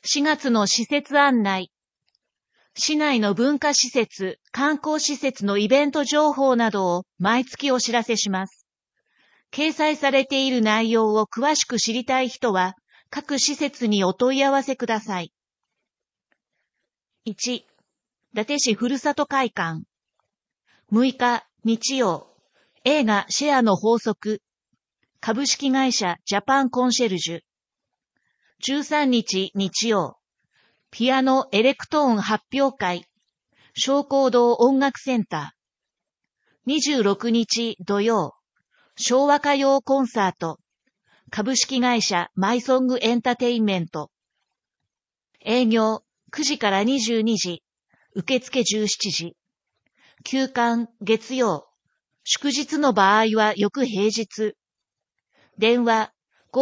4月の施設案内。市内の文化施設、観光施設のイベント情報などを毎月お知らせします。掲載されている内容を詳しく知りたい人は、各施設にお問い合わせください。1、伊達市ふるさと会館。6日日曜、映画シェアの法則。株式会社ジャパンコンシェルジュ。13日日曜、ピアノエレクトーン発表会。昇降堂音楽センター。26日土曜、昭和歌謡コンサート。株式会社マイソングエンタテインメント。営業9時から22時、受付17時。休館月曜、祝日の場合は翌平日。電話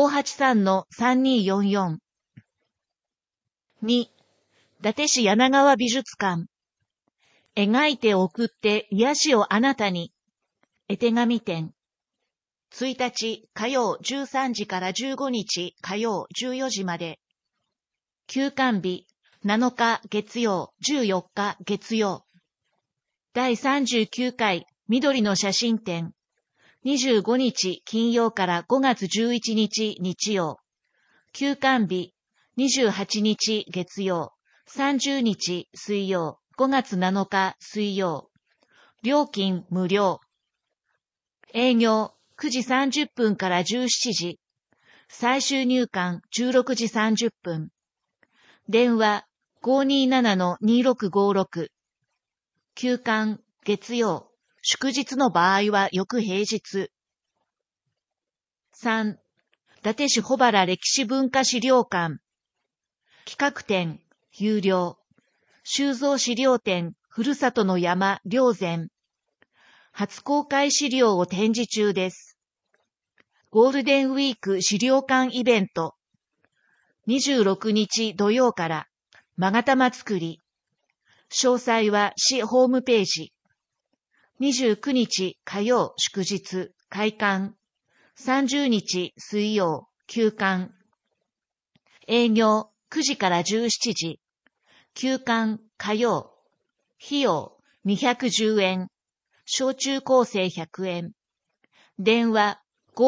583-3244。2、伊達市柳川美術館。描いて送って癒しをあなたに。絵手紙展。1日火曜13時から15日火曜14時まで。休館日7日月曜14日月曜。第39回緑の写真展。25日金曜から5月11日日曜。休館日28日月曜、30日水曜、5月7日水曜。料金無料。営業9時30分から17時。最終入館16時30分。電話 527-2656。休館月曜。祝日の場合は翌平日。3、伊達市保原歴史文化資料館。企画展、有料。収蔵資料展、ふるさとの山、霊山。初公開資料を展示中です。ゴールデンウィーク資料館イベント。26日土曜から、勾玉作り。詳細は市ホームページ。29日火曜祝日開館。30日水曜休館。営業9時から17時。休館火曜。費用210円。小中高生100円。電話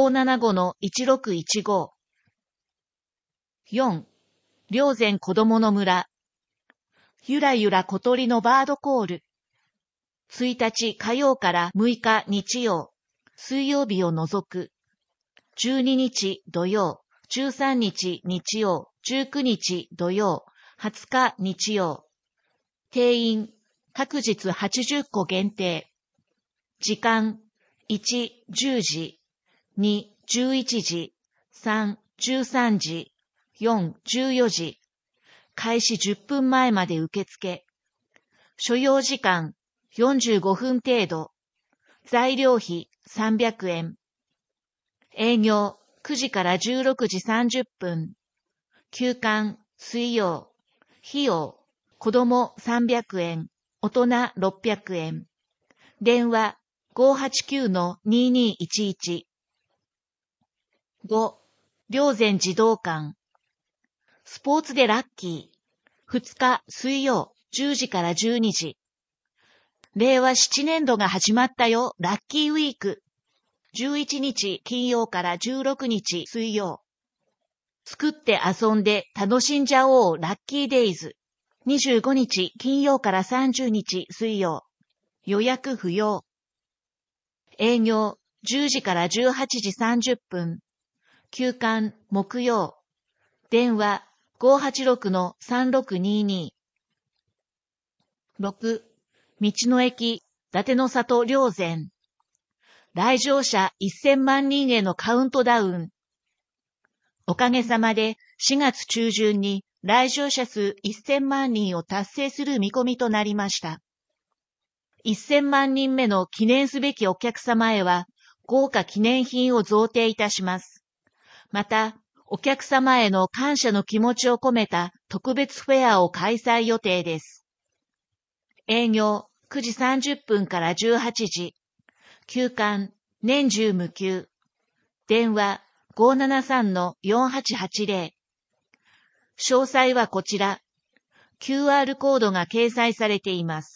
575-1615。4、霊山こどもの村。ゆらゆら小鳥のバードコール。1日火曜から6日日曜、水曜日を除く。12日土曜、13日日曜、19日土曜、20日日曜。定員、各日80個限定。時間、1、10時、2、11時、3、13時、4、14時。開始10分前まで受付。所要時間、45分程度。材料費300円。営業9時から16時30分。休館水曜。費用子供300円。大人600円。電話 589-2211。5、霊山児童館。スポーツでラッキー。2日水曜10時から12時。令和7年度が始まったよ、ラッキーウィーク。11日金曜から16日水曜。作って遊んで楽しんじゃおう、ラッキーデイズ。25日金曜から30日水曜。予約不要。営業10時から18時30分。休館木曜。電話 586-3622。6、道の駅、伊達の里霊山。来場者1000万人へのカウントダウン。おかげさまで4月中旬に来場者数1000万人を達成する見込みとなりました。1000万人目の記念すべきお客様へは豪華記念品を贈呈いたします。また、お客様への感謝の気持ちを込めた特別フェアを開催予定です。営業9時30分から18時。休館年中無休。電話 573-4880。 詳細はこちら。QR コードが掲載されています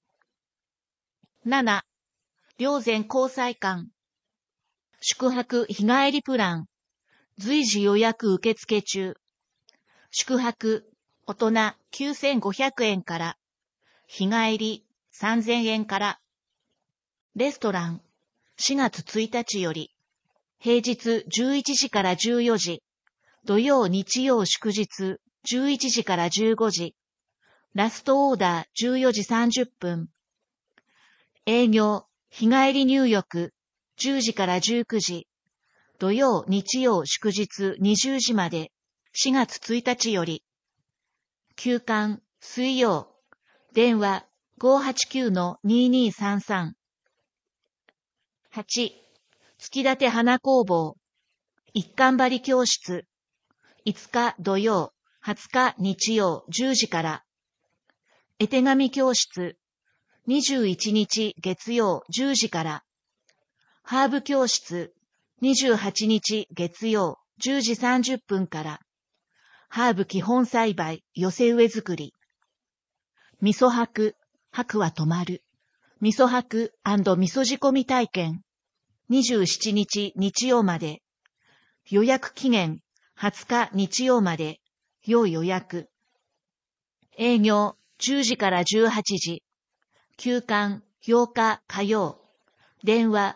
。7. 霊山交際館。宿泊日帰りプラン。随時予約受付中。宿泊、大人9500円から。日帰り3000円から。レストラン、4月1日より。平日11時から14時。土曜日曜祝日11時から15時。ラストオーダー14時30分。営業、日帰り入浴10時から19時。土曜日曜祝日20時まで。4月1日より。休館、水曜。電話 589-2233。8. 月立花工房。一貫張り教室。5日土曜、20日日曜10時から。絵手紙教室。21日月曜10時から。ハーブ教室。28日月曜10時30分から。ハーブ基本栽培、寄せ植え作り。味噌博、博は止まる。味噌博&味噌仕込み体験。27日日曜まで。予約期限20日日曜まで。要予約。営業10時から18時。休館8日火曜。電話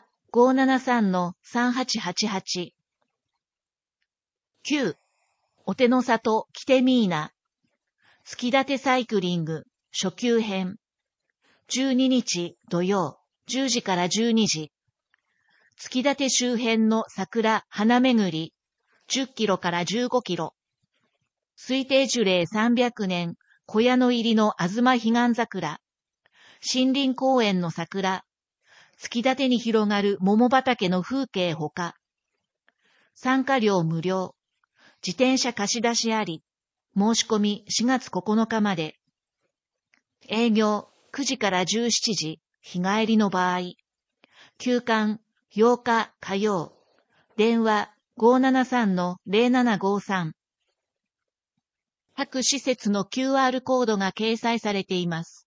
573-3888。9. お手の里キテミーナ。月立サイクリング初級編。12日土曜10時から12時。月立周辺の桜花巡り10キロから15キロ。推定樹齢300年小屋の入りの東彼岸桜。森林公園の桜。月立に広がる桃畑の風景ほか。参加料無料。自転車貸し出しあり。申し込み4月9日まで。営業9時から17時、日帰りの場合。休館8日火曜。電話 573-0753。各施設の QR コードが掲載されています。